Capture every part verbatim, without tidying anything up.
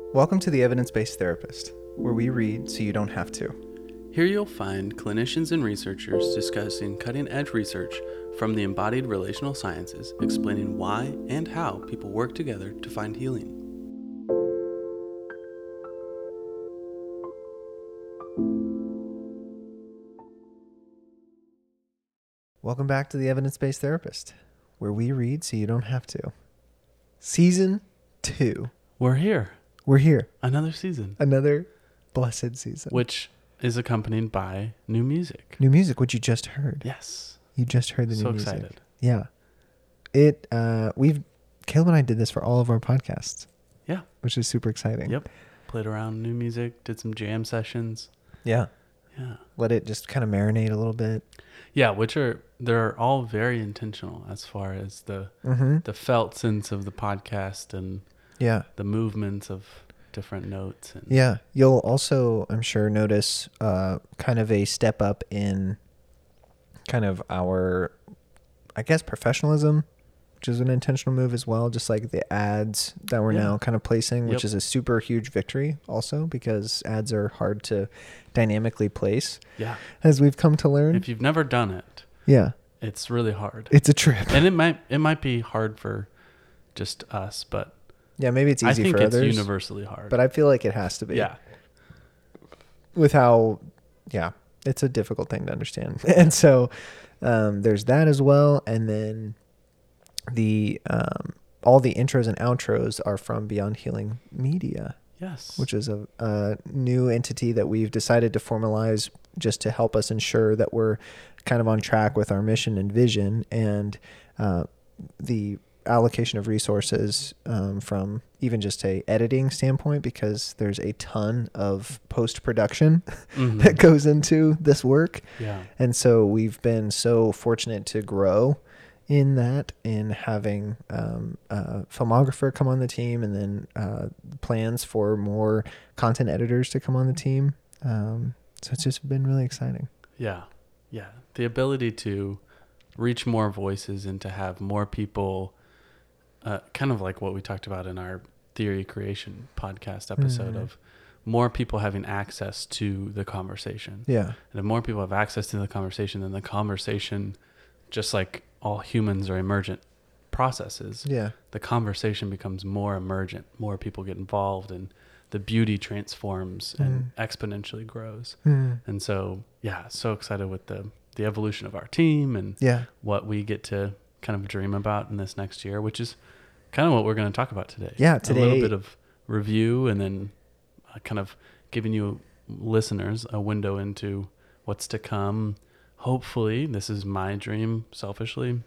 Welcome to the Evidence-Based Therapist, where we read so you don't have to. Here you'll find clinicians and researchers discussing cutting-edge research from the embodied relational sciences, explaining why and how people work together to find healing. Welcome back to the Evidence-Based Therapist, where we read so you don't have to. Season two. We're here. We're here. Another season. Another blessed season. Which is accompanied by new music. New music, which you just heard. Yes. You just heard the So new music. excited. Yeah. It, uh, we've, Caleb and I did this for all of our podcasts. Yeah. Which is super exciting. Yep. Played around new music, did some jam sessions. Yeah. Yeah. Let it just kind of marinate a little bit. Yeah, which are, they're all very intentional as far as the Mm-hmm. the felt sense of the podcast and Yeah. the movements of different notes. And Yeah. You'll also, I'm sure, notice uh, kind of a step up in kind of our, I guess, professionalism, which is an intentional move as well. Just like the ads that we're Yeah. now kind of placing, which Yep. is a super huge victory also because ads are hard to dynamically place, yeah, as we've come to learn. if you've never done it, Yeah. it's really hard. It's a trip. And it might it might be hard for just us, but Yeah. Maybe it's I easy think for it's others. universally hard. But I feel like it has to be. yeah, With how, yeah, it's a difficult thing to understand. And so um, there's that as well. And then the um, all the intros and outros are from Beyond Healing Media, yes, which is a, a new entity that we've decided to formalize just to help us ensure that we're kind of on track with our mission and vision and uh, the allocation of resources um, from even just a editing standpoint, because there's a ton of post-production Mhm. that goes into this work. yeah, And so we've been so fortunate to grow in that, in having um, a filmographer come on the team, and then uh, plans for more content editors to come on the team. Um, so it's just been really exciting. yeah, yeah. The ability to reach more voices and to have more people, uh, kind of like what we talked about in our theory creation podcast episode, Mhm. of more people having access to the conversation. Yeah. And if more people have access to the conversation, then the conversation, just like all humans are emergent processes, Yeah. the conversation becomes more emergent. More people get involved, and the beauty transforms and exponentially grows. Mm. And so, yeah, so excited with the the evolution of our team and Yeah. what we get to kind of dream about in this next year, which is kind of what we're going to talk about today. Yeah, A today- little bit of review, and then uh, kind of giving you listeners a window into what's to come. Hopefully, this is my dream, selfishly,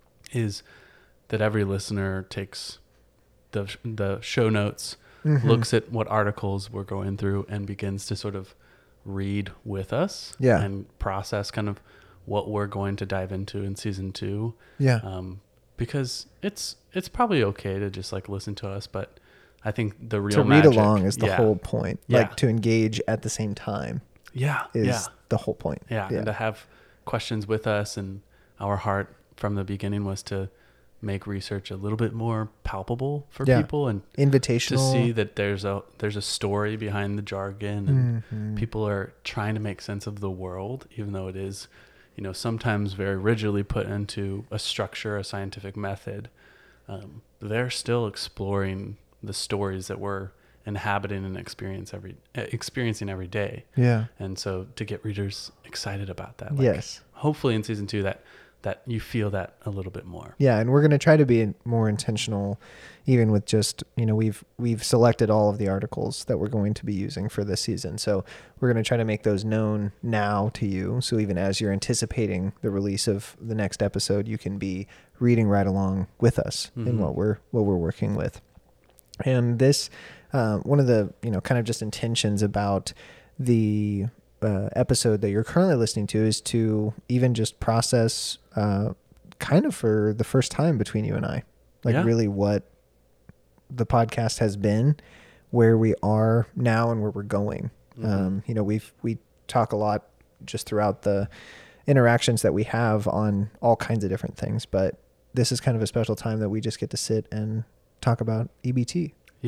is that every listener takes the the show notes, Mhm. looks at what articles we're going through, and begins to sort of read with us. Yeah. And process kind of what we're going to dive into in season two. Yeah. Um, because it's it's probably okay to just like listen to us, but I think the real to read magic, along is the yeah, whole point. Yeah. Like to engage at the same time yeah, is yeah, the whole point. yeah, Yeah. and to have questions with us. And our heart from the beginning was to make research a little bit more palpable for Yeah. people, and Invitational. to see that there's a there's a story behind the jargon, and Mhm. people are trying to make sense of the world, even though it is, you know, sometimes very rigidly put into a structure, a scientific method. Um, they're still exploring the stories that we're inhabiting and experience every uh, experiencing every day. Yeah. And so to get readers excited about that, like, Yes. hopefully in season two that that you feel that a little bit more. Yeah, and we're going to try to be more intentional, even with just, you know, we've we've selected all of the articles that we're going to be using for this season. So we're going to try to make those known now to you. So even as you're anticipating the release of the next episode, you can be reading right along with us in Mhm. what we're what we're working with. And this, uh, one of the, you know, kind of just intentions about the uh, episode that you're currently listening to is to even just process uh, kind of for the first time between you and I, like Yeah. really what the podcast has been, where we are now and where we're going. Mhm. Um, you know, we've, we talk a lot just throughout the interactions that we have on all kinds of different things, but this is kind of a special time that we just get to sit and talk about E B T. Yeah.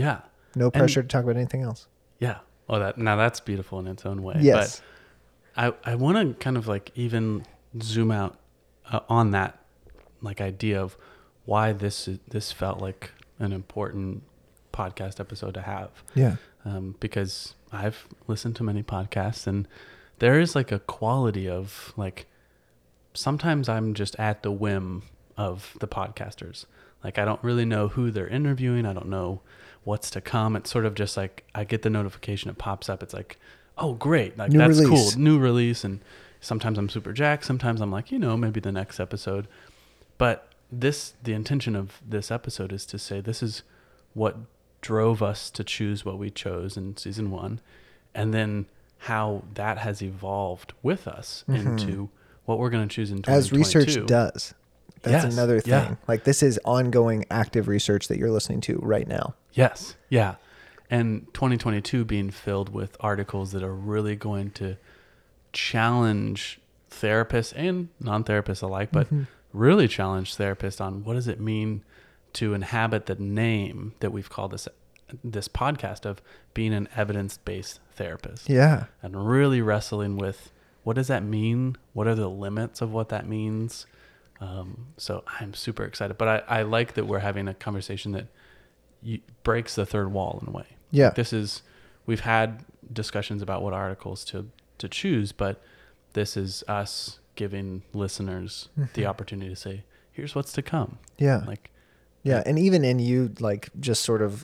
No pressure and, to talk about anything else. Yeah. Oh, that now that's beautiful in its own way. Yes. But I I want to kind of like even zoom out uh, on that like idea of why this is, this felt like an important podcast episode to have. Yeah. Um, because I've listened to many podcasts, and there is like a quality of like, sometimes I'm just at the whim of the podcasters. Like, I don't really know who they're interviewing. I don't know what's to come. It's sort of just like, I get the notification, it pops up. It's like, oh, great. Like, new that's release. cool. New release. And sometimes I'm super jacked. Sometimes I'm like, you know, maybe the next episode. But this, the intention of this episode is to say, this is what drove us to choose what we chose in season one. And then how that has evolved with us mm-hmm. into what we're going to choose in twenty twenty-two. As research does. That's yes. another thing. Yeah. Like, this is ongoing active research that you're listening to right now. Yes. Yeah. And twenty twenty-two being filled with articles that are really going to challenge therapists and non-therapists alike, but mm-hmm. really challenge therapists on what does it mean to inhabit the name that we've called this this podcast of being an evidence-based therapist. Yeah. And really wrestling with, what does that mean? What are the limits of what that means? Um, so I'm super excited, but I, I like that we're having a conversation that you, breaks the third wall in a way. Yeah. Like this is, we've had discussions about what articles to, to choose, but this is us giving listeners mm-hmm. the opportunity to say, here's what's to come. Yeah. Like, yeah. And even in you, like, just sort of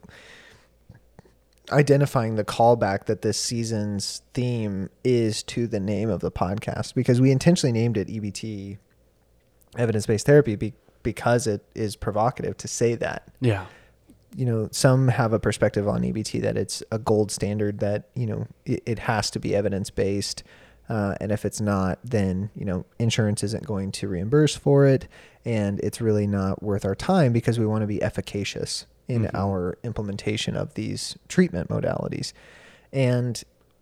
identifying the callback that this season's theme is to the name of the podcast, because we intentionally named it E B T, evidence-based therapy, be, because it is provocative to say that. Yeah. You know, some have a perspective on E B T that it's a gold standard, that, you know, it, it has to be evidence-based. Uh, and if it's not, then, you know, insurance isn't going to reimburse for it. And it's really not worth our time, because we want to be efficacious in mm-hmm. our implementation of these treatment modalities. And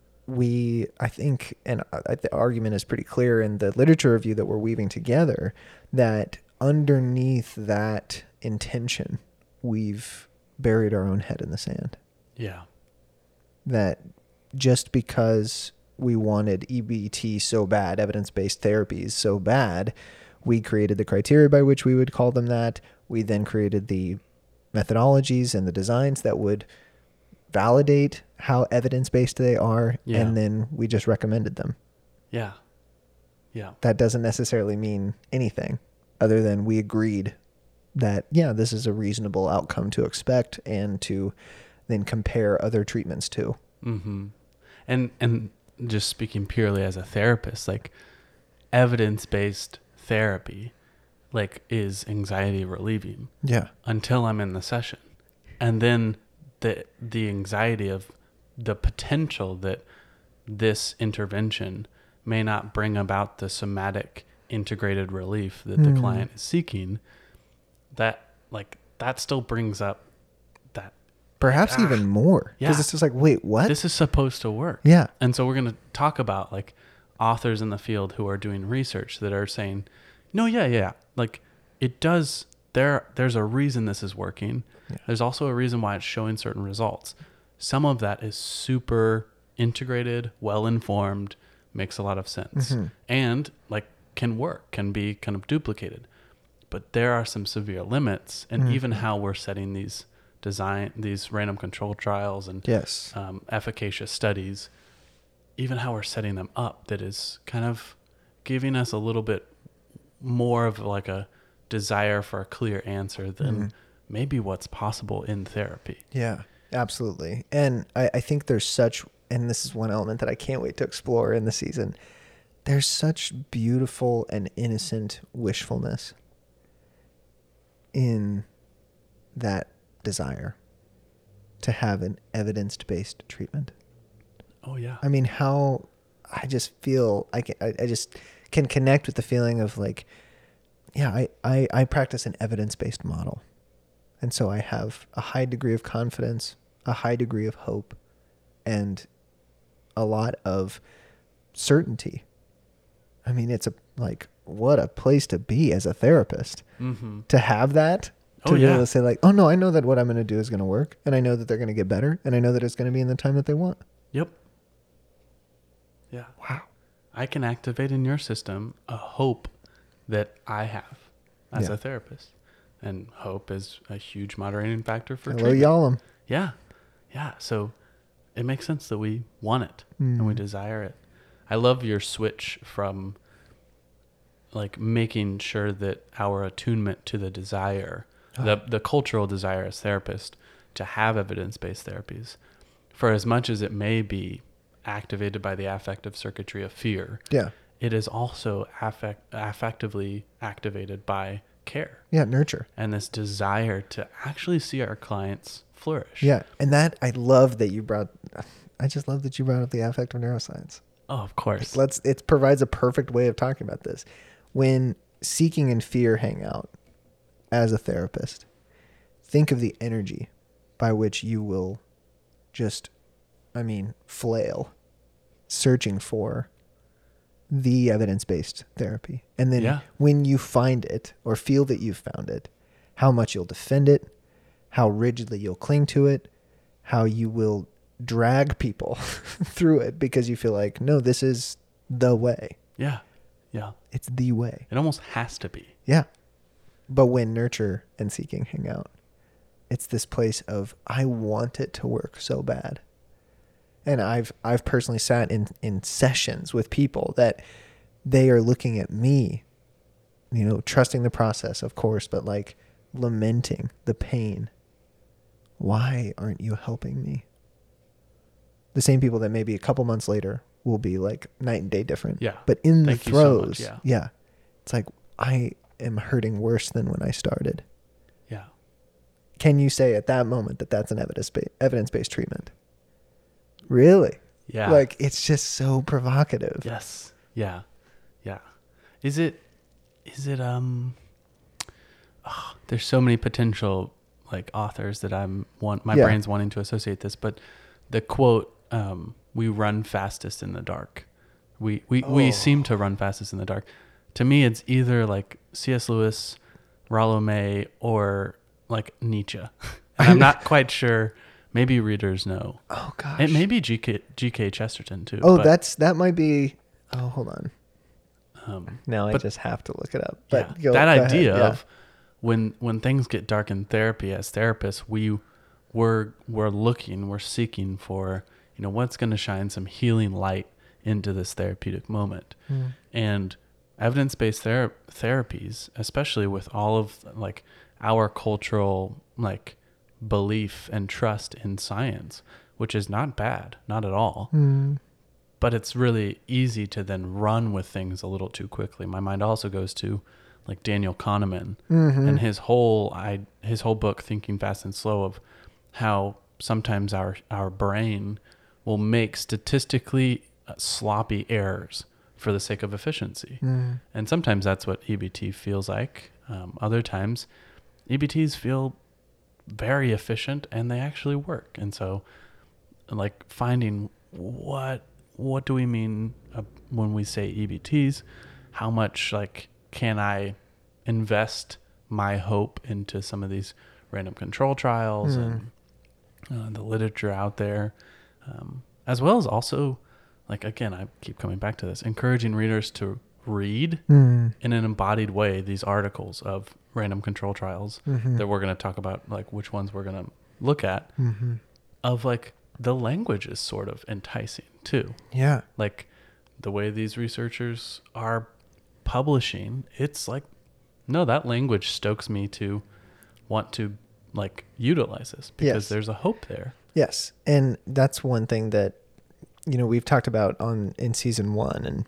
we, I think, and I, the argument is pretty clear in the literature review that we're weaving together, that underneath that intention, we've buried our own head in the sand. Yeah. That just because we wanted E B T so bad, evidence-based therapies so bad, we created the criteria by which we would call them that. We then created the methodologies and the designs that would validate how evidence-based they are. Yeah. And then we just recommended them. Yeah. Yeah. That doesn't necessarily mean anything other than we agreed that, yeah, this is a reasonable outcome to expect and to then compare other treatments to. Mm-hmm. And, and just speaking purely as a therapist, like, evidence-based therapy, like, is anxiety relieving. Yeah. Until I'm in the session. And then the the anxiety of the potential that this intervention may not bring about the somatic integrated relief that the mm. client is seeking, that, like, that still brings up that perhaps like, even ah, more, because yeah. it's just like, wait, what? This is supposed to work. Yeah. And so we're going to talk about, like, authors in the field who are doing research that are saying, no, yeah, yeah, like, it does, there, there's a reason this is working. Yeah. There's also a reason why it's showing certain results. Some of that is super integrated, well-informed, makes a lot of sense, mm-hmm. and, like, can work, can be kind of duplicated. But there are some severe limits, and mm-hmm. even how we're setting these design, these random control trials and yes. um, efficacious studies, even how we're setting them up, that is kind of giving us a little bit more of like a desire for a clear answer than mm-hmm. maybe what's possible in therapy. Yeah, absolutely. And I, I think there's such, and this is one element that I can't wait to explore in the season, there's such beautiful and innocent wishfulness in that desire to have an evidence-based treatment. Oh yeah. I mean, how I just feel I can, I, I just can connect with the feeling of like, yeah, I, I, I practice an evidence-based model. And so I have a high degree of confidence, a high degree of hope, and a lot of certainty. I mean, it's a, like, what a place to be as a therapist. Mm-hmm. To have that To Oh, be yeah. able to say like, oh no, I know that what I'm going to do is going to work, and I know that they're going to get better, and I know that it's going to be in the time that they want. Yep. Yeah. Wow. I can activate in your system a hope that I have as Yeah. a therapist. And hope is a huge moderating factor for Hello, treatment. y'all. Yeah. Yeah. So it makes sense that we want it and we Mm. desire it. I love your switch from like making sure that our attunement to the desire, Oh. the the cultural desire as therapists to have evidence-based therapies, for as much as it may be activated by the affective circuitry of fear, Yeah. it is also affect, affectively activated by care Yeah. Nurture. and this desire to actually see our clients flourish. Yeah. And that, I love that you brought, I just love that you brought up the affective neuroscience. Oh, of course. Let's, it provides a perfect way of talking about this. When seeking and fear hang out as a therapist, think of the energy by which you will just, I mean, flail searching for the evidence-based therapy. And then Yeah. when you find it or feel that you've found it, how much you'll defend it, how rigidly you'll cling to it, how you will drag people through it because you feel like, no, this is the way. Yeah. Yeah. It's the way. It almost has to be. Yeah. But when nurture and seeking hang out, it's this place of, I want it to work so bad. And I've I've personally sat in, in sessions with people that they are looking at me, you know, trusting the process, of course, but like lamenting the pain. Why aren't you helping me? The same people that maybe a couple months later will be like night and day different. Yeah. But in Thank the you so throes, much, yeah. yeah, it's like, I am hurting worse than when I started. Yeah. Can you say at that moment that that's an evidence-based, evidence-based treatment? Really? Yeah. Like, it's just so provocative. Yes. Yeah. Yeah. Is it, is it, um, oh, there's so many potential like authors that I'm want, my Yeah. brain's wanting to associate this, but the quote, um, we run fastest in the dark. We, we, Oh. we seem to run fastest in the dark. To me, it's either like C S Lewis, Rollo May, or like Nietzsche. And I'm not quite sure. Maybe readers know. Oh, gosh. It may be G K, G K Chesterton too. Oh, but, that's, that might be, oh, hold on. um, Now I but- just have to look it up. But yeah, go, that go idea ahead. Yeah. of when when things get dark in therapy as therapists, we we're we're looking, we're seeking for, you know, what's going to shine some healing light into this therapeutic moment. Mm. And evidence-based ther- therapies, especially with all of like our cultural like belief and trust in science, which is not bad, not at all. Mm. But it's really easy to then run with things a little too quickly. My mind also goes to like Daniel Kahneman Mhm. and his whole I his whole book Thinking Fast and Slow, of how sometimes our our brain will make statistically uh, sloppy errors for the sake of efficiency. Mm. And sometimes that's what E B T feels like. Um, other times E B Ts feel very efficient and they actually work. And so like finding what what do we mean uh, when we say E B Ts? How much like can I invest my hope into some of these random control trials Mm. and uh, the literature out there, um, as well as also like, again, I keep coming back to this, encouraging readers to read Mm. in an embodied way these articles of random control trials Mhm. that we're going to talk about, like which ones we're going to look at, Mhm. of like the language is sort of enticing too. Yeah. Like the way these researchers are publishing, it's like, no, that language stokes me to want to like utilize this because Yes. there's a hope there. Yes. And that's one thing that, you know, we've talked about on in season one, and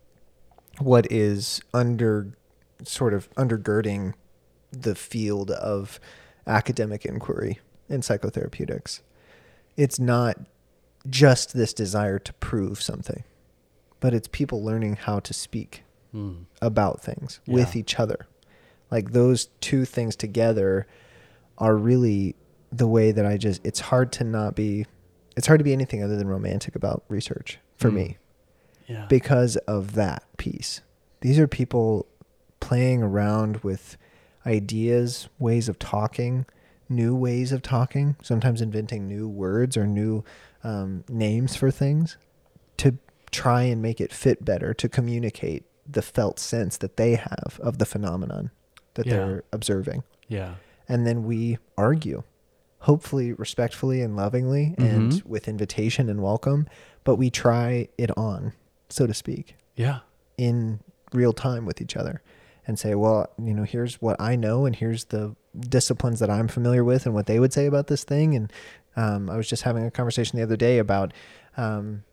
what is under sort of undergirding the field of academic inquiry in psychotherapeutics. It's not just this desire to prove something, but it's people learning how to speak Mm. about things with Yeah. each other. Like those two things together are really the way that I just, it's hard to not be, it's hard to be anything other than romantic about research for Mm. me Yeah. because of that piece. These are people playing around with ideas, ways of talking, new ways of talking, sometimes inventing new words or new um, names for things to try and make it fit better, to communicate the felt sense that they have of the phenomenon that Yeah. they're observing. Yeah. And then we argue, hopefully respectfully and lovingly and Mhm. with invitation and welcome, but we try it on, so to speak, Yeah. in real time with each other and say, well, you know, here's what I know and here's the disciplines that I'm familiar with and what they would say about this thing. And um, I was just having a conversation the other day about um,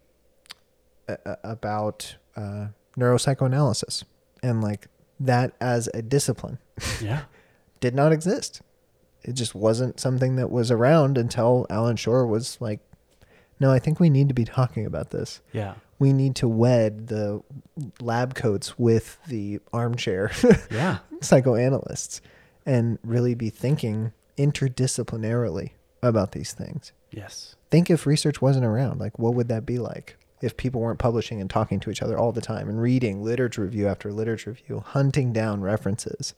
a- about uh, neuropsychoanalysis and like that as a discipline Yeah. did not exist. It just wasn't something that was around until Alan Shore was like, no, I think we need to be talking about this. Yeah. We need to wed the lab coats with the armchair Yeah. psychoanalysts and really be thinking interdisciplinarily about these things. Yes. Think if research wasn't around, like what would that be like? If people weren't publishing and talking to each other all the time and reading literature review after literature review, hunting down references.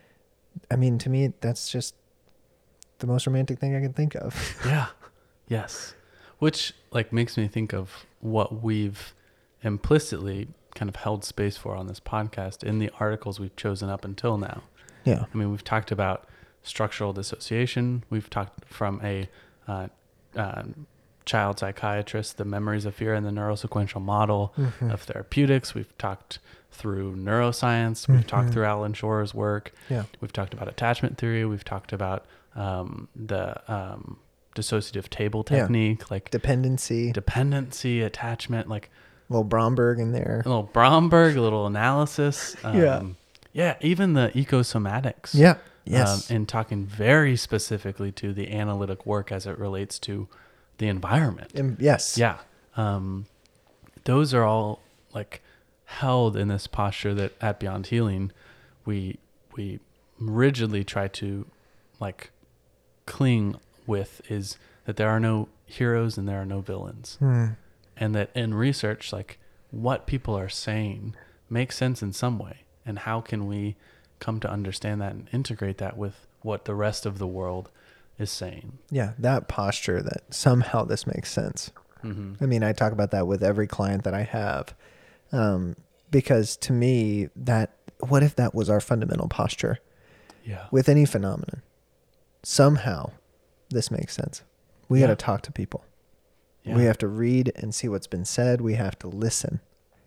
I mean, to me, that's just the most romantic thing I can think of. Yeah. Yes. Which like makes me think of what we've implicitly kind of held space for on this podcast in the articles we've chosen up until now. Yeah. I mean, we've talked about structural dissociation. We've talked from a uh, uh, child psychiatrist, the memories of fear and the neurosequential model Mhm. of therapeutics. We've talked through neuroscience. We've Mhm. talked through Alan Shore's work. Yeah. We've talked about attachment theory. We've talked about um, the um, dissociative table Yeah. technique, like Dependency. dependency, attachment, like little Bromberg in there. a little Bromberg, a little analysis. Um, Yeah. Yeah. Even the ecosomatics. Yeah. Yes. Um, and talking very specifically to the analytic work as it relates to the environment. Um, yes. Yeah. Um, those are all like held in this posture that at Beyond Healing, we, we rigidly try to like cling with is that there are no heroes and there are no villains. Hmm. And that in research, like what people are saying makes sense in some way. And how can we come to understand that and integrate that with what the rest of the world is saying? Yeah. That posture that somehow this makes sense. Mm-hmm. I mean, I talk about that with every client that I have. Um, because to me, that, what if that was our fundamental posture Yeah. with any phenomenon? Somehow this makes sense. We Yeah. got to talk to people. Yeah. We have to read and see what's been said. We have to listen,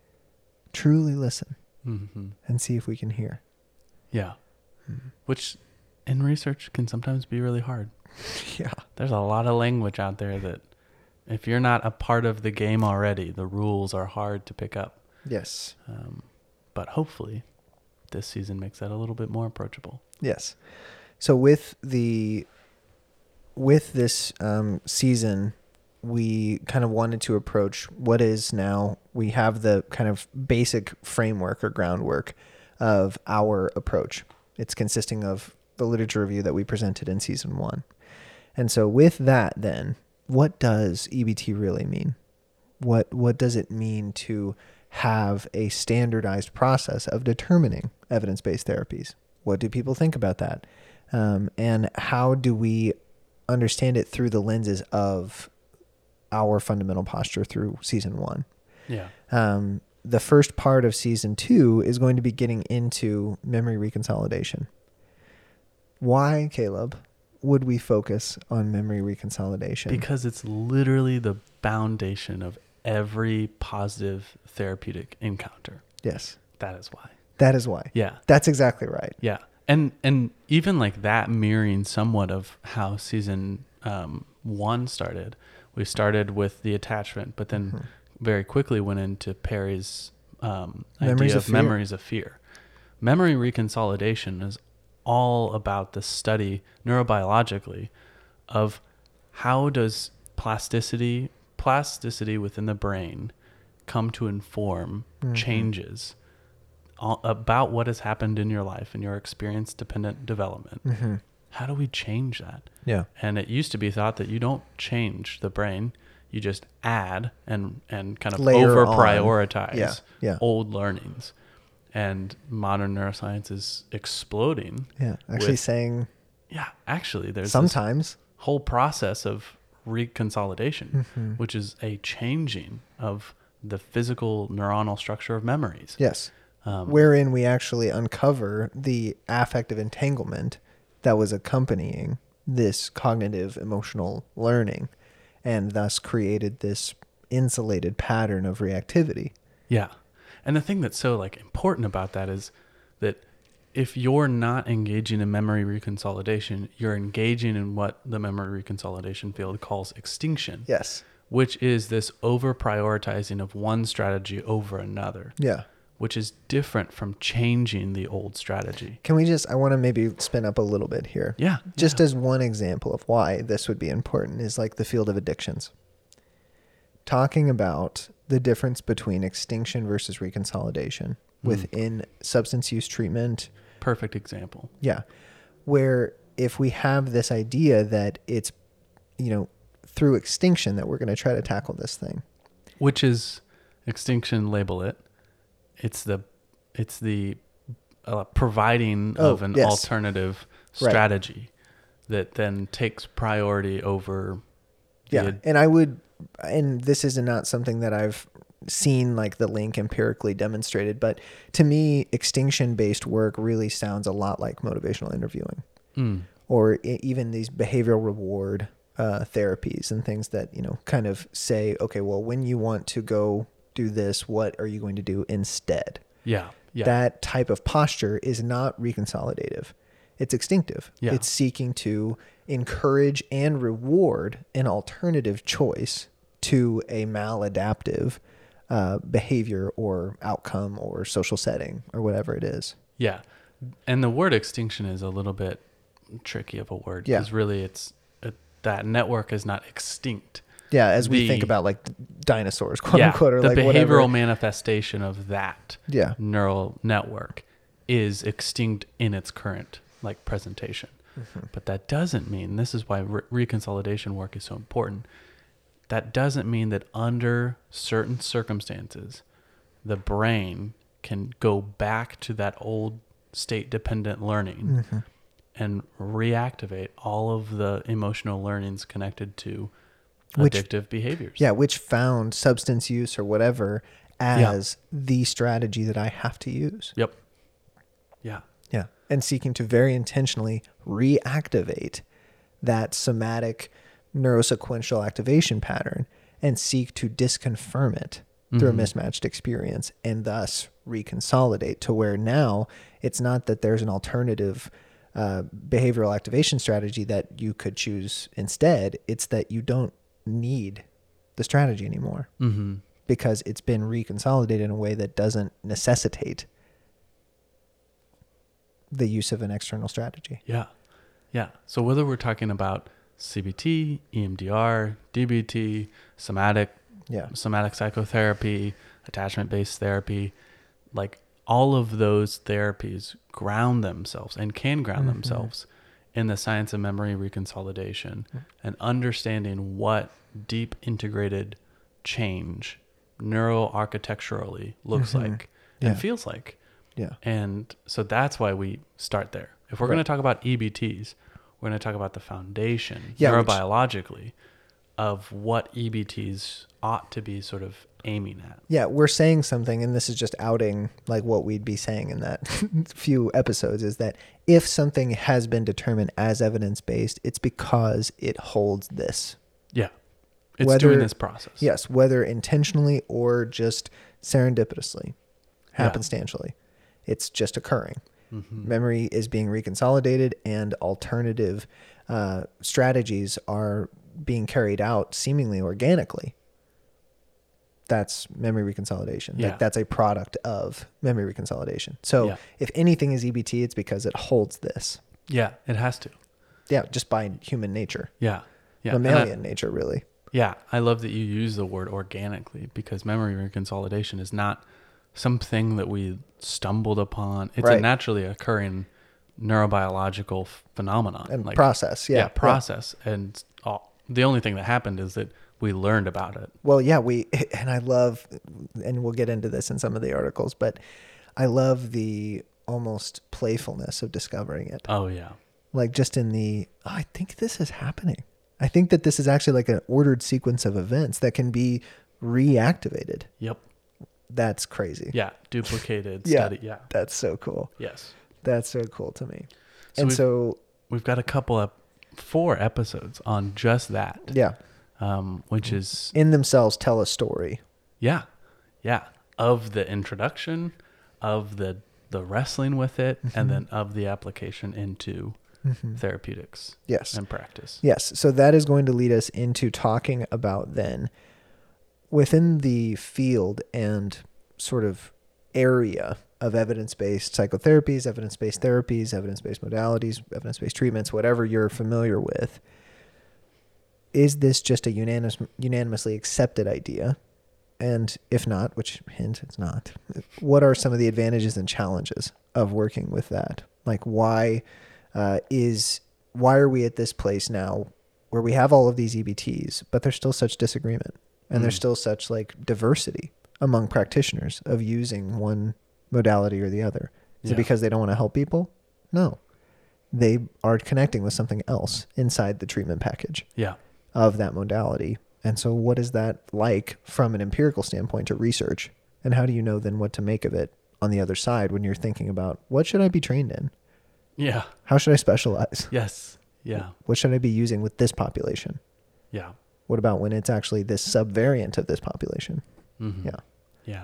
truly listen, Mm-hmm. and see if we can hear. Yeah. Mm-hmm. Which in research can sometimes be really hard. Yeah. There's a lot of language out there that if you're not a part of the game already, the rules are hard to pick up. Yes. Um, but hopefully this season makes that a little bit more approachable. Yes. So with the with this um, season, we kind of wanted to approach what is now, we have the kind of basic framework or groundwork of our approach. It's consisting of the literature review that we presented in season one. And so with that, then, what does E B T really mean? What what does it mean to have a standardized process of determining evidence-based therapies? What do people think about that? Um, and how do we understand it through the lenses of our fundamental posture through season one? Yeah. Um, the first part of season two is going to be getting into memory reconsolidation. Why, Caleb, would we focus on memory reconsolidation? Because it's literally the foundation of every positive therapeutic encounter. Yes, That is why. that is why. Yeah. That's exactly right. Yeah. And and even like that mirroring somewhat of how season um, one started. We started with the attachment, but then Mhm. very quickly went into Perry's um, Memories idea of of, fear. memories of fear. Memory reconsolidation is all about the study neurobiologically of how does plasticity plasticity within the brain come to inform Mhm. changes all, about what has happened in your life and your experience dependent development. Mm-hmm. How do we change that? Yeah. And it used to be thought that you don't change the brain, you just add and and kind of Layer over on. prioritize Yeah, yeah. old learnings. And modern neuroscience is exploding. Yeah. Actually with, saying yeah, actually there's sometimes this whole process of reconsolidation, mm-hmm. which is a changing of the physical neuronal structure of memories. Yes. Um, Wherein we actually uncover the affective entanglement that was accompanying this cognitive emotional learning, and thus created this insulated pattern of reactivity. Yeah. And the thing that's so like important about that is that if you're not engaging in memory reconsolidation, you're engaging in what the memory reconsolidation field calls extinction. Yes. Which is this over prioritizing of one strategy over another. Yeah. Which is different from changing the old strategy. Can we just, I want to maybe spin up a little bit here. Yeah. Just yeah. as one example of why this would be important is like the field of addictions. Talking about the difference between extinction versus reconsolidation mm. within substance use treatment. Perfect example. Yeah. Where if we have this idea that it's, you know, through extinction that we're going to try to tackle this thing. Which is extinction, label it. It's the, it's the uh, providing oh, of an yes. alternative strategy right. that then takes priority over. Yeah. Ad- and I would, and this is not something that I've seen like the link empirically demonstrated, but to me, extinction based work really sounds a lot like motivational interviewing mm. or I- even these behavioral reward uh, therapies and things that, you know, kind of say, okay, well, when you want to go do this, what are you going to do instead? Yeah. Yeah. That type of posture is not reconsolidative. It's extinctive. Yeah. It's seeking to encourage and reward an alternative choice to a maladaptive uh, behavior or outcome or social setting or whatever it is. Yeah. And the word extinction is a little bit tricky of a word because yeah. really it's uh, that network is not extinct. Yeah, as we the, think about like dinosaurs, quote yeah, unquote, or the like behavioral whatever. manifestation of that yeah. neural network is extinct in its current like presentation. Mm-hmm. But that doesn't mean, this is why re- reconsolidation work is so important. That doesn't mean that under certain circumstances, the brain can go back to that old state dependent learning mm-hmm. and reactivate all of the emotional learnings connected to which, addictive behaviors. Yeah, which found substance use or whatever as yeah. the strategy that I have to use. Yep. Yeah. Yeah. And seeking to very intentionally reactivate that somatic neurosequential activation pattern and seek to disconfirm it mm-hmm. through a mismatched experience and thus reconsolidate to where now it's not that there's an alternative uh, behavioral activation strategy that you could choose instead. It's that you don't need the strategy anymore mm-hmm. because it's been reconsolidated in a way that doesn't necessitate the use of an external strategy. Yeah. Yeah. So whether we're talking about C B T, E M D R, D B T, somatic, yeah. somatic psychotherapy, attachment-based therapy, like all of those therapies ground themselves and can ground mm-hmm. themselves in the science of memory reconsolidation mm-hmm. and understanding what deep integrated change neuroarchitecturally looks mm-hmm. like and yeah. feels like. Yeah. And so that's why we start there. If we're right. going to talk about E B Ts, we're going to talk about the foundation yeah, neurobiologically which, of what E B Ts ought to be sort of aiming at. Yeah, we're saying something, and this is just outing like what we'd be saying in that few episodes, is that if something has been determined as evidence-based, it's because it holds this. Yeah. It's whether, doing this process. Yes, whether intentionally or just serendipitously, happenstantially. Yeah. It's just occurring. Mm-hmm. Memory is being reconsolidated and alternative uh, strategies are being carried out seemingly organically. That's memory reconsolidation. Yeah. Like that's a product of memory reconsolidation. So yeah. if anything is E B T, it's because it holds this. Yeah, it has to. Yeah, just by human nature. Yeah. Yeah. Mammalian I, nature, really. Yeah. I love that you use the word organically because memory reconsolidation is not something that we stumbled upon. It's right. a naturally occurring neurobiological phenomenon. And like, process, yeah. Yeah, process. Yeah. And all, the only thing that happened is that we learned about it. Well, yeah, we, and I love, and we'll get into this in some of the articles, but I love the almost playfulness of discovering it. Oh yeah. Like just in the, oh, I think this is happening. I think that this is actually like an ordered sequence of events that can be reactivated. Yep. That's crazy. Yeah. Duplicated Yeah. study. Yeah. That's so cool. Yes. That's so cool to me. So and we've, so, we've got a couple of four episodes on just that. yeah, Um, which is, in themselves tell a story. yeah. Yeah. Of the introduction, of the, the wrestling with it, Mm-hmm. and then of the application into Mm-hmm. therapeutics Yes. and practice. Yes. So that is going to lead us into talking about then within the field and sort of area of evidence-based psychotherapies, evidence-based therapies, evidence-based modalities, evidence-based treatments, whatever you're familiar with. Is this just a unanimous, unanimously accepted idea? And if not, which hint it's not, what are some of the advantages and challenges of working with that? Like why uh, is, why are we at this place now where we have all of these E B Ts, but there's still such disagreement and Mm. there's still such like diversity among practitioners of using one modality or the other? Is Yeah. it because they don't want to help people? No. They are connecting with something else inside the treatment package Yeah. of that modality. And so what is that like from an empirical standpoint to research? And how do you know then what to make of it on the other side when you're thinking about what should I be trained in? Yeah. How should I specialize? Yes. Yeah. What should I be using with this population? Yeah. What about when it's actually this subvariant of this population? Mm-hmm. Yeah. Yeah.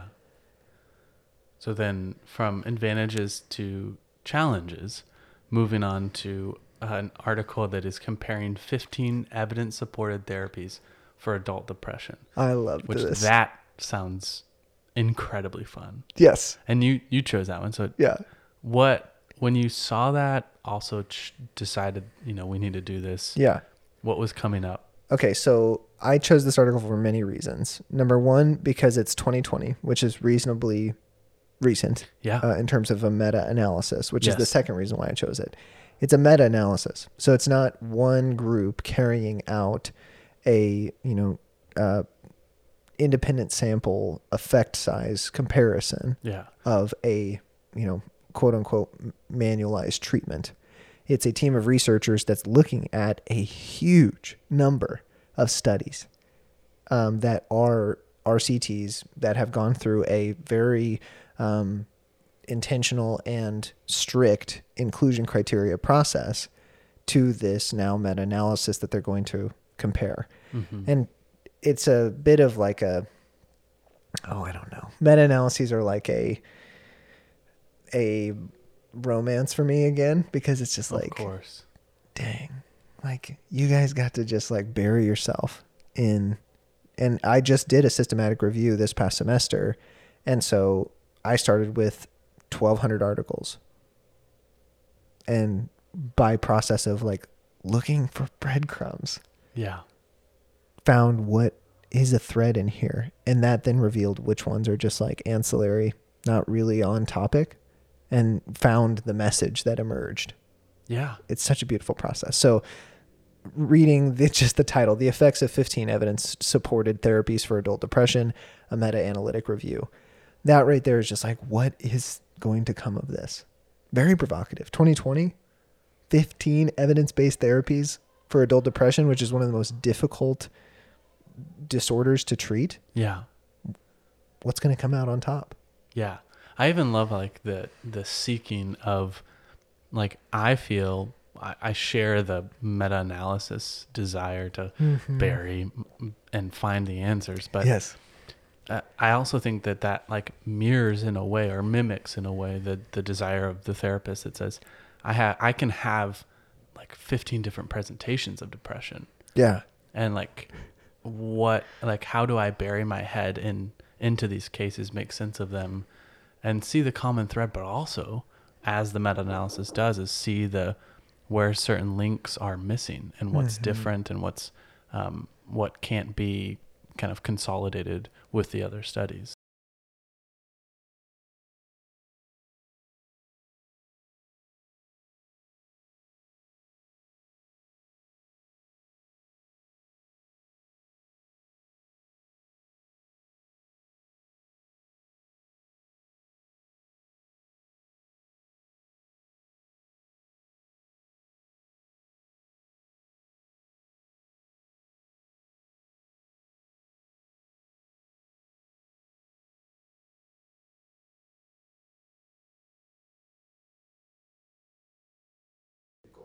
So then from advantages to challenges, moving on to an article that is comparing fifteen evidence-supported therapies for adult depression, I love which this. that sounds incredibly fun. Yes. And you, you chose that one. So Yeah. what, when you saw that, also ch- decided, you know, we need to do this. Yeah. What was coming up? Okay, so I chose this article for many reasons. Number one, because it's twenty twenty, which is reasonably recent Yeah. uh, in terms of a meta-analysis, which is the Yes. second reason why I chose it. It's a meta-analysis. So it's not one group carrying out a, you know, uh, independent sample effect size comparison Yeah. of a, you know, quote unquote manualized treatment. It's a team of researchers that's looking at a huge number of studies um, that are R C Ts that have gone through a very um, intentional and strict inclusion criteria process to this now meta-analysis that they're going to compare. Mm-hmm. And it's a bit of like a, oh, I don't know. Meta-analyses are like a, a romance for me again, because it's just Of like, course. dang, like you guys got to just like bury yourself in, and I just did a systematic review this past semester. And so I started with twelve hundred articles, and by process of like looking for breadcrumbs, Yeah. found what is a thread in here. And that then revealed which ones are just like ancillary, not really on topic, and found the message that emerged. Yeah. It's such a beautiful process. So reading the, just the title, The Effects of fifteen Evidence Supported Therapies for Adult Depression, a meta-analytic review. That right there is just like, what is going to come of this? Very provocative. twenty twenty, fifteen evidence-based therapies for adult depression, which is one of the most difficult disorders to treat. Yeah. What's going to come out on top? Yeah. I even love like the the seeking of, like, I feel I, I share the meta-analysis desire to Mm-hmm. bury m- and find the answers, but Yes. uh, I also think that that like mirrors in a way, or mimics in a way, the the desire of the therapist that says, I have I can have like fifteen different presentations of depression, Yeah. and like what like how do I bury my head in into these cases, make sense of them, and see the common thread, but also, as the meta-analysis does, is see the where certain links are missing and what's Mm-hmm. different and what's um, what can't be kind of consolidated with the other studies.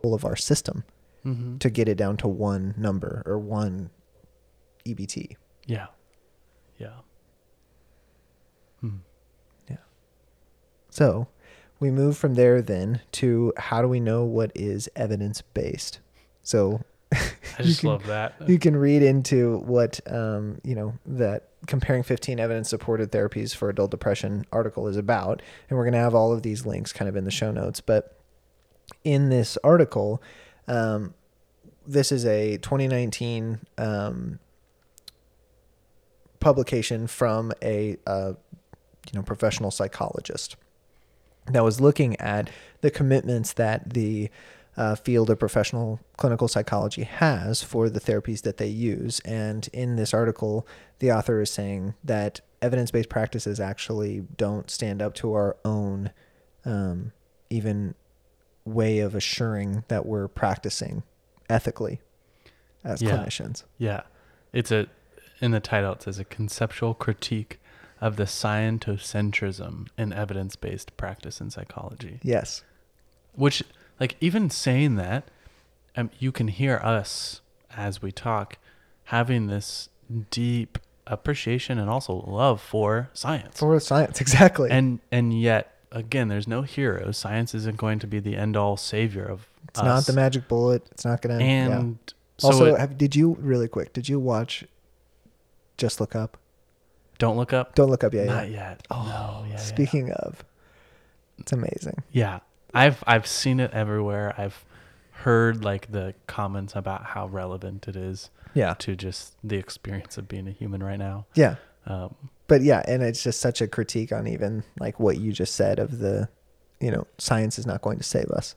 of our system Mm-hmm. to get it down to one number or one E B T. Yeah. Yeah. Hmm. Yeah. So we move from there then to how do we know what is evidence-based? So I just can, love that. you can read into what, um, you know, that comparing fifteen evidence-supported therapies for adult depression article is about. And we're going to have all of these links kind of in the show notes. But in this article, um, this is a twenty nineteen um, publication from a uh, you know professional psychologist that was looking at the commitments that the uh, field of professional clinical psychology has for the therapies that they use. And in this article, the author is saying that evidence-based practices actually don't stand up to our own um, even way of assuring that we're practicing ethically as Yeah. clinicians. Yeah. It's a, in the title, it says a conceptual critique of the scientocentrism in evidence-based practice in psychology. Yes. Which, like, even saying that, um, you can hear us as we talk having this deep appreciation and also love for science. For science, exactly. And and yet, again, there's no hero. Science isn't going to be the end-all savior of it's us. not the magic bullet. It's not going to... And yeah. so also, it- have, did you, really quick, did you watch Just Look Up? Don't Look Up? Don't Look Up, yeah, Not yeah. yet. Oh, no, yeah, speaking of, it's amazing. yeah. I've I've seen it everywhere. I've heard like the comments about how relevant it is Yeah. to just the experience of being a human right now. Yeah. Um, But yeah, and it's just such a critique on even like what you just said of the, you know, science is not going to save us.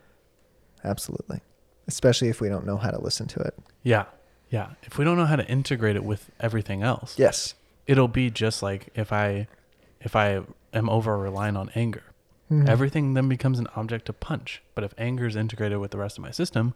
Absolutely. Especially if we don't know how to listen to it. yeah, yeah. If we don't know how to integrate it with everything else, Yes. it'll be just like if I if I am over reliant on anger. Mhm. Everything then becomes an object to punch. But if anger is integrated with the rest of my system,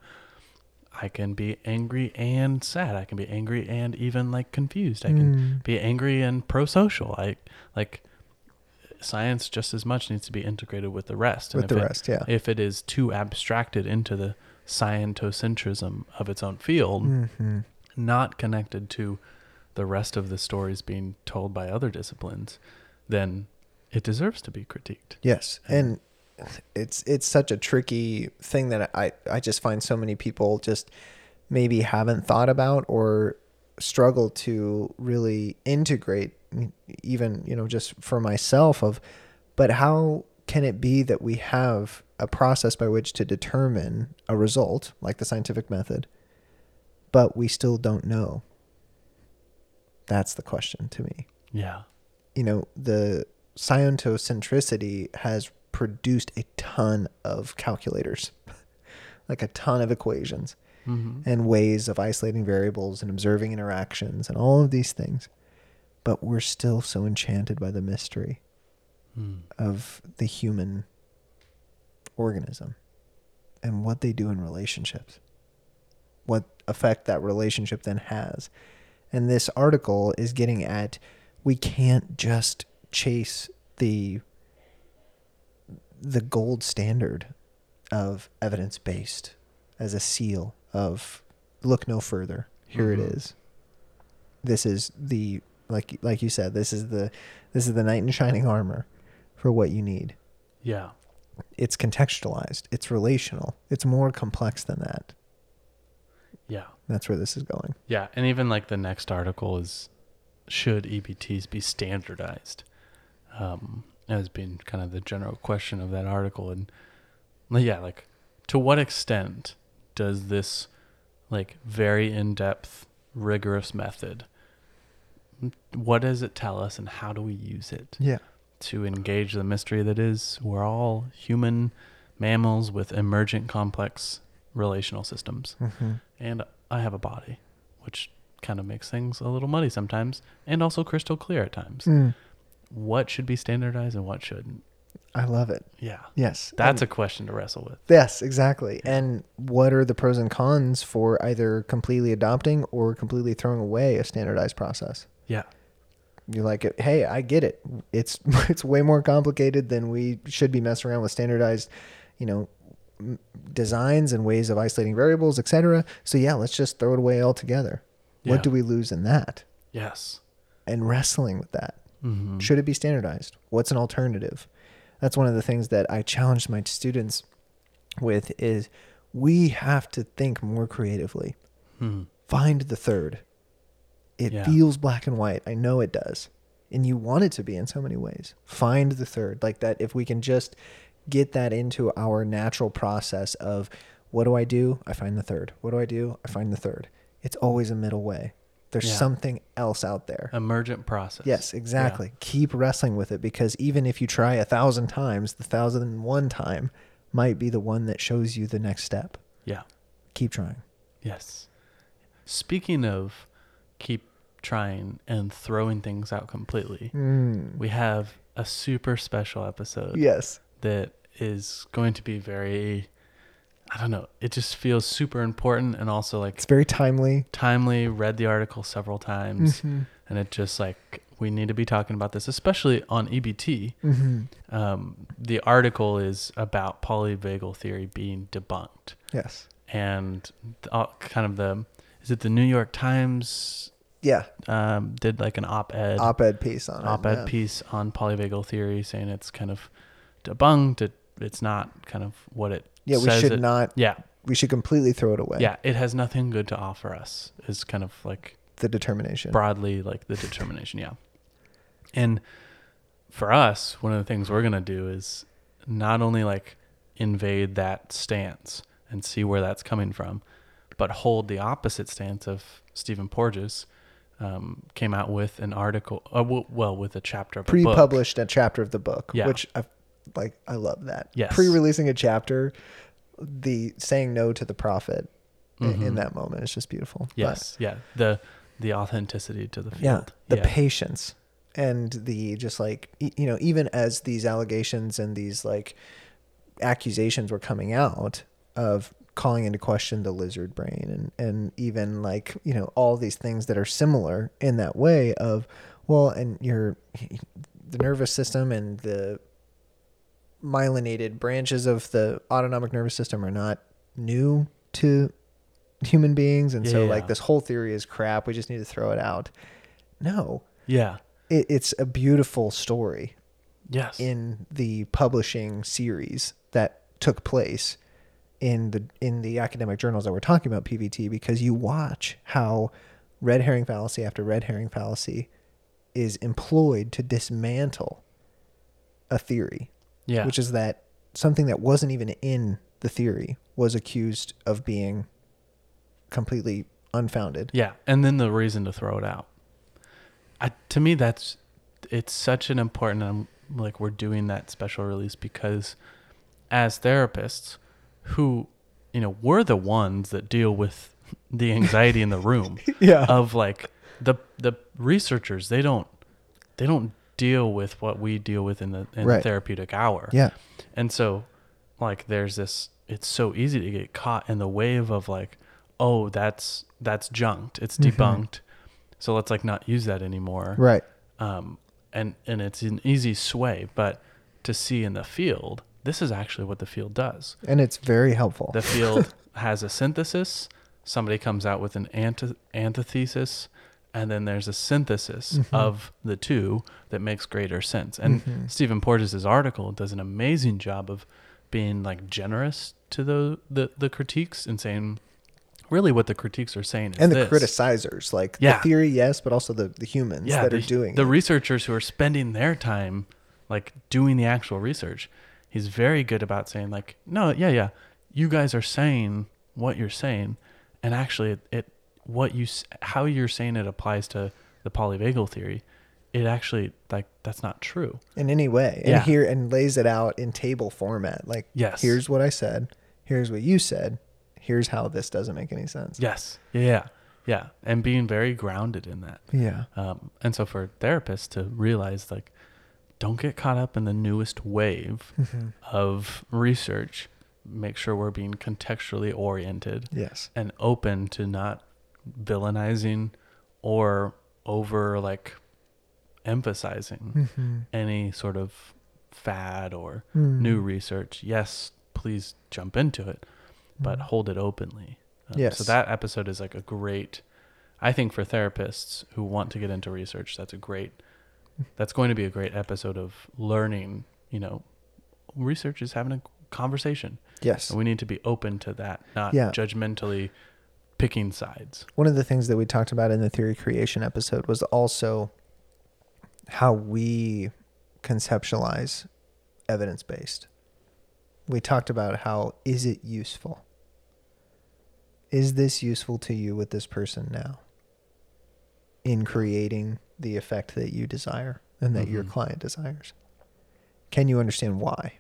I can be angry and sad. I can be angry and even like confused. I can Mm. be angry and pro-social. I like science just as much needs to be integrated with the rest. With if the it, rest, yeah. If it is too abstracted into the scientocentrism of its own field, Mm-hmm. not connected to the rest of the stories being told by other disciplines, then it deserves to be critiqued. Yes. And it's it's such a tricky thing that I, I just find so many people just maybe haven't thought about or struggle to really integrate, even, you know, just for myself of, but how can it be that we have a process by which to determine a result, like the scientific method, but we still don't know? That's the question to me. Yeah. You know, the scientocentricity has produced a ton of calculators, like a ton of equations Mm-hmm. and ways of isolating variables and observing interactions and all of these things. But we're still so enchanted by the mystery Mm. of the human organism and what they do in relationships, what effect that relationship then has. And this article is getting at, we can't just chase the the gold standard of evidence-based as a seal of look no further. Here Mhm. it is. This is the, like like you said, this is the this is the knight in shining armor for what you need. Yeah. It's contextualized. It's relational. It's more complex than that. Yeah. That's where this is going. Yeah. And even like the next article is, should E B Ts be standardized? Um, as being kind of the general question of that article. And yeah, like to what extent does this like very in-depth, rigorous method, what does it tell us and how do we use it Yeah. to engage the mystery that is we're all human mammals with emergent complex relational systems. Mm-hmm. And I have a body, which kind of makes things a little muddy sometimes and also crystal clear at times. Mm. What should be standardized and what shouldn't? I love it. Yeah. Yes. That's And- a question to wrestle with. Yes, exactly. And what are the pros and cons for either completely adopting or completely throwing away a standardized process? Yeah. You're like, hey, I get it. It's it's way more complicated than we should be messing around with standardized, you know, m- designs and ways of isolating variables, et cetera. So yeah, let's just throw it away altogether. Yeah. What do we lose in that? Yes. And wrestling with that. Mm-hmm. Should it be standardized? What's an alternative? That's one of the things that I challenge my students with is we have to think more creatively. Hmm. Find the third. It Yeah. feels black and white. I know it does. And you want it to be in so many ways. Find the third. Like that, if we can just get that into our natural process of what do I do? I find the third. What do I do? I find the third. It's always a middle way. There's Yeah. something else out there. Emergent process. Yes, exactly. Keep wrestling with it, because even if you try a thousand times, the thousand and one time might be the one that shows you the next step. Yeah. Keep trying. Yes. Speaking of keep trying and throwing things out completely, Mm. we have a super special episode Yes. that is going to be very, I don't know, it just feels super important and also like It's very timely. timely. Read the article several times, Mm-hmm. and it just like, we need to be talking about this, especially on E B T. Mm-hmm. Um, the article is about polyvagal theory being debunked, Yes. and the, uh, kind of the, is it the New York Times Yeah. um, did like an op-ed Op-ed piece on op-ed it. Yeah. piece on polyvagal theory, saying it's kind of debunked. It, it's not kind of what it Yeah, we says should it- not. Yeah, We should completely throw it away. yeah. It has nothing good to offer us. Is kind of like The determination. broadly like the determination. Yeah, and for us, one of the things we're gonna do is not only like invade that stance and see where that's coming from, but hold the opposite stance of Stephen Porges. Um, came out with an article, uh, w- well, with a chapter of a book. Pre-published a chapter of the book, Yeah. which I like. I love that. Yes. Pre-releasing a chapter, the saying no to the prophet in, in Mhm. that moment is just beautiful. But Yes, yeah. The the authenticity to the field. yeah, the yeah. patience and the just like y- you know, even as these allegations and these like accusations were coming out of calling into question the lizard brain and and even like, you know, all these things that are similar in that way of, well, and your the nervous system and the myelinated branches of the autonomic nervous system are not new to human beings, and Yeah, so yeah. like this whole theory is crap, we just need to throw it out. No, Yeah. it, it's a beautiful story Yes. in the publishing series that took place in the in the academic journals that we're talking about P V T, because you watch how red herring fallacy after red herring fallacy is employed to dismantle a theory, yeah. which is that something that wasn't even in the theory was accused of being completely unfounded. Yeah, and then the reason to throw it out. I, to me, that's it's such an important. Um, like we're doing that special release because, as therapists, who, you know, we're the ones that deal with the anxiety in the room. Yeah. Of like the the researchers, they don't they don't deal with what we deal with in the in Right. the therapeutic hour. Yeah. And so, like, there's this. It's so easy to get caught in the wave of like, oh, that's that's junked. It's Mhm. debunked. So let's like not use that anymore. Right. Um, and and it's an easy sway, but to see in the field, this is actually what the field does. And it's very helpful. The field has a synthesis. Somebody comes out with an anti- antithesis, and then there's a synthesis Mhm. of the two that makes greater sense. And Mhm. Stephen Porges' article does an amazing job of being like generous to the the, the critiques and saying, really, what the critiques are saying is and the this. criticizers, like Yeah. the theory, yes, but also the, the humans yeah, that the, are doing the it. researchers who are spending their time like doing the actual research. He's very good about saying like, no, yeah, yeah, you guys are saying what you're saying, and actually, it, it what you s- how you're saying it applies to the polyvagal theory. It actually like that's not true. in any way. And Yeah. here and lays it out in table format. Like, Yes. here's what I said. Here's what you said. Here's how this doesn't make any sense. Yes, yeah, yeah, yeah, and being very grounded in that. Yeah. Um, and so for therapists to realize like, don't get caught up in the newest wave Mhm. of research. Make sure we're being contextually oriented Yes. and open to not villainizing or over like emphasizing Mhm. any sort of fad or Mm. new research. Yes, p- please jump into it, but Mhm. hold it openly. Um, Yes. So that episode is like a great, I think for therapists who want to get into research, that's a great, that's going to be a great episode of learning, you know, research is having a conversation. Yes. And we need to be open to that, not Yeah. judgmentally picking sides. One of the things that we talked about in the theory creation episode was also how we conceptualize evidence-based. We talked about how, is it useful? Is this useful to you with this person now in creating the effect that you desire and that Mm-hmm. your client desires? Can you understand why?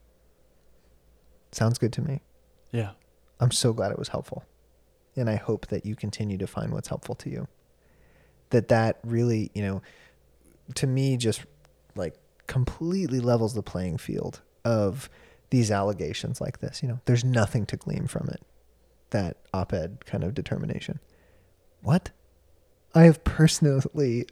Sounds good to me. Yeah. I'm so glad it was helpful. And I hope that you continue to find what's helpful to you. That that really, you know, to me, just like completely levels the playing field of these allegations like this. You know, there's nothing to glean from it. That op-ed kind of determination. What? I have personally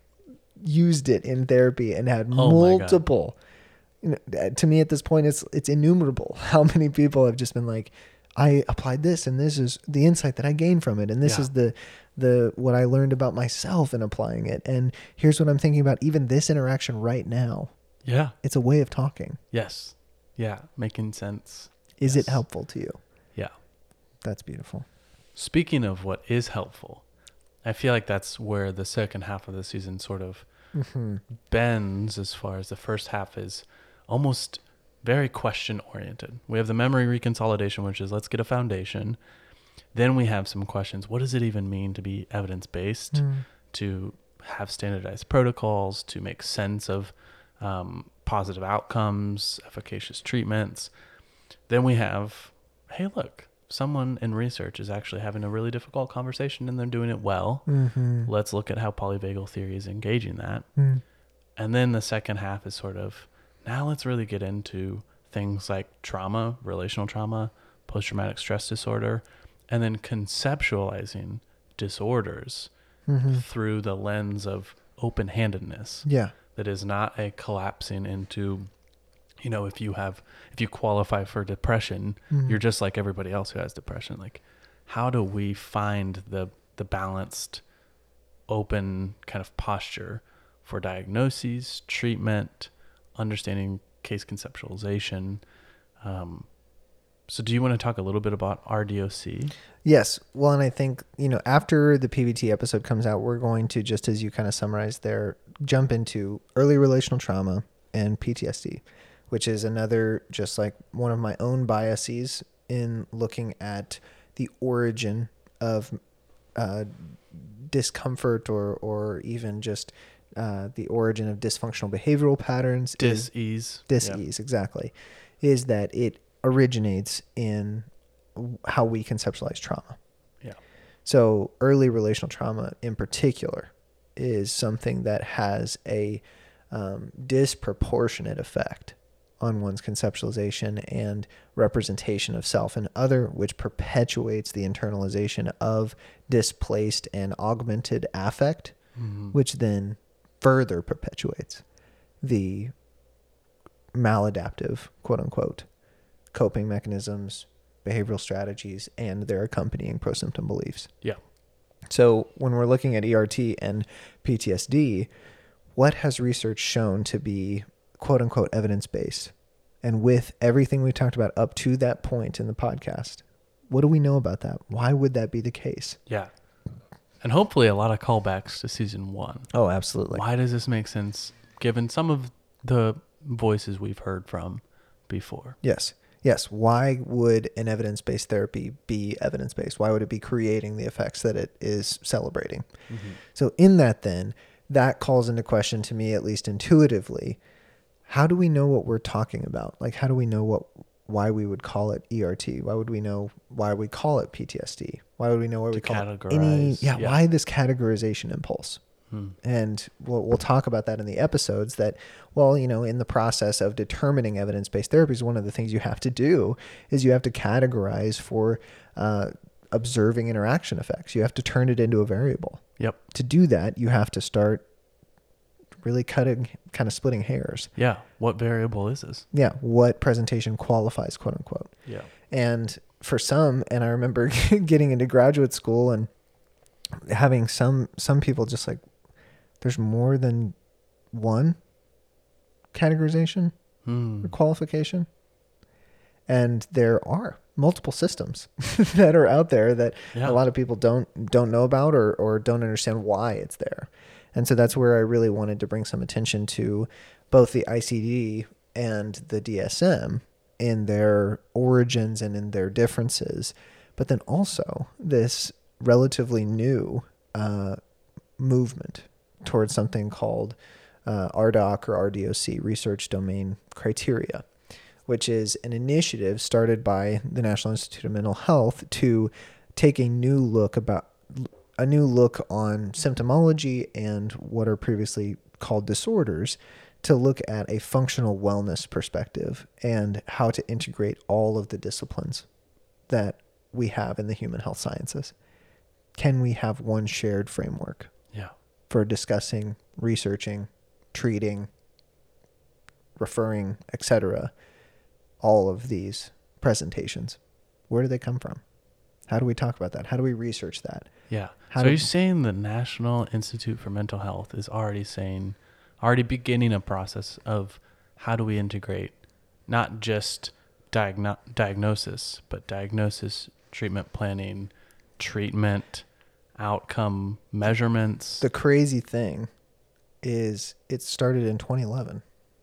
used it in therapy and had Oh my God. multiple. You know, to me at this point, it's it's innumerable how many people have just been like, I applied this and this is the insight that I gained from it. And this Yeah. is the, the, what I learned about myself in applying it. And here's what I'm thinking about even this interaction right now. Yeah. It's a way of talking. Yes. Yeah. Making sense. Is Yes. it helpful to you? Yeah. That's beautiful. Speaking of what is helpful, I feel like that's where the second half of the season sort of Mm-hmm. bends as far as the first half is almost very question oriented. We have the memory reconsolidation, which is let's get a foundation. Then we have some questions. What does it even mean to be evidence based, Mm. to have standardized protocols, to make sense of um, positive outcomes, efficacious treatments? Then we have, hey, look, someone in research is actually having a really difficult conversation and they're doing it well. Mm-hmm. Let's look at how polyvagal theory is engaging that. Mm. And then the second half is sort of, now let's really get into things like trauma, relational trauma, post-traumatic stress disorder, and then conceptualizing disorders Mm-hmm. through the lens of open-handedness. Yeah. That is not a collapsing into, you know, if you have, if you qualify for depression, Mhm. you're just like everybody else who has depression. Like, how do we find the the balanced, open kind of posture for diagnoses, treatment, understanding case conceptualization? Um, so do you want to talk a little bit about R D O C? Yes. Well, and I think, you know, after the P V T episode comes out, we're going to, just as you kind of summarized there, jump into early relational trauma and P T S D, which is another, just like one of my own biases in looking at the origin of uh, discomfort or, or even just uh, the origin of dysfunctional behavioral patterns. is- Dis-ease. dis-ease, exactly, is that it originates in how we conceptualize trauma. Yeah. So early relational trauma in particular is something that has a um, disproportionate effect on one's conceptualization and representation of self and other, which perpetuates the internalization of displaced and augmented affect, Mhm. which then further perpetuates the maladaptive, quote unquote, coping mechanisms, behavioral strategies, and their accompanying prosymptom beliefs. Yeah. So when we're looking at E R T and P T S D, what has research shown to be, quote unquote, evidence-based? And with everything we talked about up to that point in the podcast, what do we know about that? Why would that be the case? Yeah. And hopefully a lot of callbacks to season one. Oh, absolutely. Why does this make sense given some of the voices we've heard from before? Yes. Yes. Why would an evidence-based therapy be evidence-based? Why would it be creating the effects that it is celebrating? Mm-hmm. So in that, then, that calls into question to me, at least intuitively, how do we know what we're talking about? Like, how do we know what, why we would call it E R T? Why would we know why we call it P T S D? Why would we know why To we call it any, categorize, yeah, yeah. why this categorization impulse? Hmm. And we'll, we'll talk about that in the episodes that, well, you know, in the process of determining evidence-based therapies, one of the things you have to do is you have to categorize for uh, observing interaction effects. You have to turn it into a variable. Yep. To do that, you have to start really cutting, kind of splitting hairs. Yeah. What variable is this? Yeah. What presentation qualifies, quote unquote. Yeah. And for some, and I remember getting into graduate school and having some, some people just like, there's more than one categorization Hmm. or qualification. And there are multiple systems that are out there that Yeah. a lot of people don't don't know about or, or don't understand why it's there. And so that's where I really wanted to bring some attention to both the I C D and the D S M in their origins and in their differences, but then also this relatively new uh, movement towards something called uh, R D O C or R D O C, Research Domain Criteria, which is an initiative started by the National Institute of Mental Health to take a new look about a new look on symptomology and what are previously called disorders, to look at a functional wellness perspective and how to integrate all of the disciplines that we have in the human health sciences. Can we have one shared framework Yeah. for discussing, researching, treating, referring, et cetera, all of these presentations? Where do they come from? How do we talk about that? How do we research that? Yeah. How so do- are you saying the National Institute for Mental Health is already saying, already beginning a process of how do we integrate not just diagno- diagnosis, but diagnosis, treatment planning, treatment, outcome measurements? The crazy thing is it started in twenty eleven.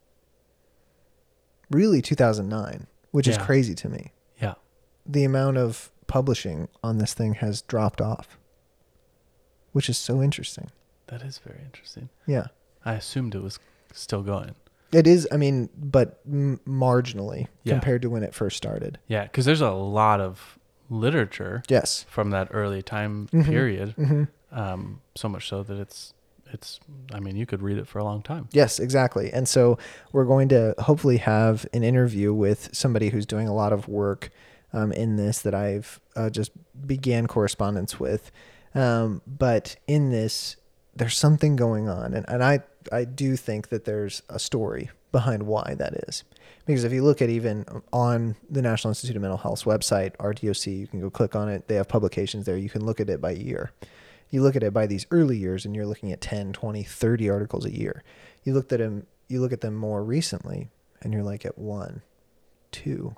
Really two thousand nine, which is Yeah. crazy to me. Yeah. The amount of publishing on this thing has dropped off, which is so interesting. That is very interesting. Yeah. I assumed it was still going. It is, I mean, but m- marginally Yeah. compared to when it first started. Yeah, because there's a lot of literature Yes. from that early time Mhm. period. Mm-hmm. Um, so much so that it's, it's, I mean, you could read it for a long time. Yes, exactly. And so we're going to hopefully have an interview with somebody who's doing a lot of work um, in this that I've uh, just began correspondence with. Um, but in this, there's something going on. And, and I, I do think that there's a story behind why that is. Because if you look at even on the National Institute of Mental Health's website, R D O C, you can go click on it. They have publications there. You can look at it by year. You look at it by these early years and you're looking at ten, twenty, thirty articles a year. You looked at them, you look at them more recently and you're like at one, two.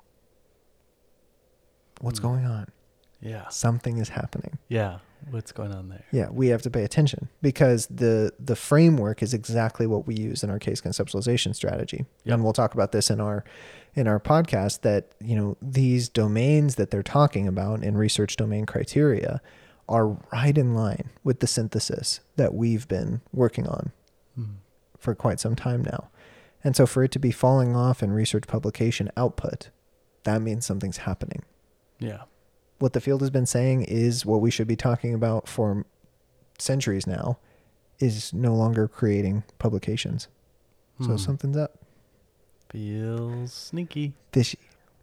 What's Hmm. going on? Yeah. Something is happening. Yeah. What's going on there? Yeah, we have to pay attention because the the framework is exactly what we use in our case conceptualization strategy. Yep. And we'll talk about this in our in our podcast that, you know, these domains that they're talking about in research domain criteria are right in line with the synthesis that we've been working on Hmm. for quite some time now. And so for it to be falling off in research publication output, that means something's happening. Yeah. What the field has been saying is what we should be talking about for centuries now is no longer creating publications. So Hmm. something's up. Feels sneaky. Fishy.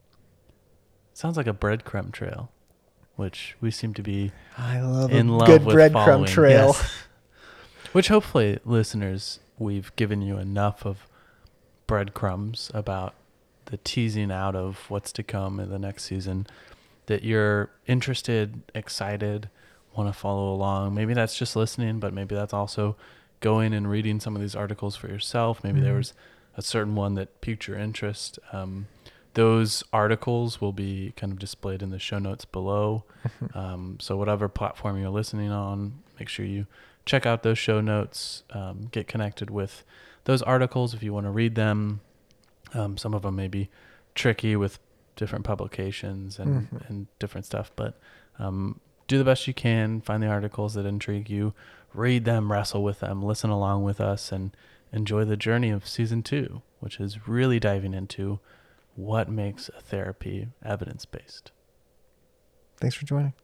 Sounds like a breadcrumb trail, which we seem to be I love in a love good with breadcrumb following. trail. Yes. Which hopefully, listeners, we've given you enough of breadcrumbs about the teasing out of what's to come in the next season that you're interested, excited, want to follow along. Maybe that's just listening, but maybe that's also going and reading some of these articles for yourself. Maybe Mhm. there was a certain one that piqued your interest. Um, those articles will be kind of displayed in the show notes below. Um, so whatever platform you're listening on, make sure you check out those show notes, um, get connected with those articles if you want to read them. Um, some of them may be tricky with different publications and, Mhm. and different stuff, but um, do the best you can, find the articles that intrigue you, read them, wrestle with them, listen along with us, and enjoy the journey of season two, which is really diving into what makes a therapy evidence-based. Thanks for joining.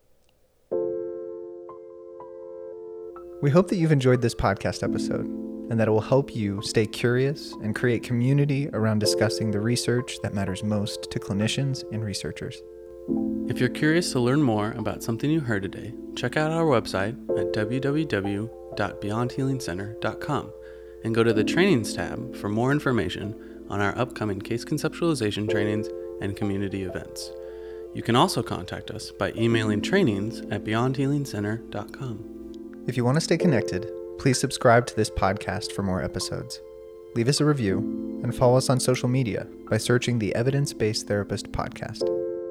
We hope that you've enjoyed this podcast episode and that it will help you stay curious and create community around discussing the research that matters most to clinicians and researchers. If you're curious to learn more about something you heard today, check out our website at w w w dot beyond healing center dot com and go to the Trainings tab for more information on our upcoming case conceptualization trainings and community events. You can also contact us by emailing trainings at beyond healing center dot com. If you want to stay connected, please subscribe to this podcast for more episodes. Leave us a review and follow us on social media by searching the Evidence-Based Therapist Podcast.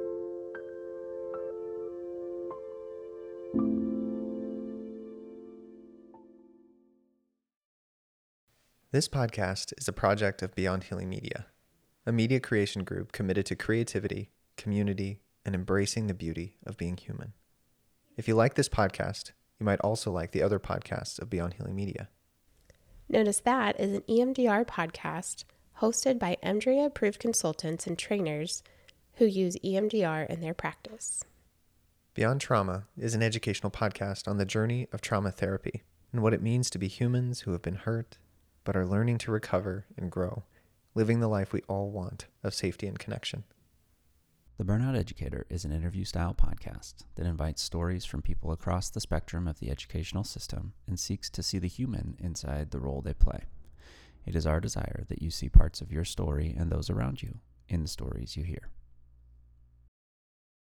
This podcast is a project of Beyond Healing Media, a media creation group committed to creativity, community, and embracing the beauty of being human. If you like this podcast, you might also like the other podcasts of Beyond Healing Media. Notice That is an E M D R podcast hosted by E M D R I-approved consultants and trainers who use E M D R in their practice. Beyond Trauma is an educational podcast on the journey of trauma therapy and what it means to be humans who have been hurt but are learning to recover and grow, living the life we all want of safety and connection. The Burnout Educator is an interview-style podcast that invites stories from people across the spectrum of the educational system and seeks to see the human inside the role they play. It is our desire that you see parts of your story and those around you in the stories you hear.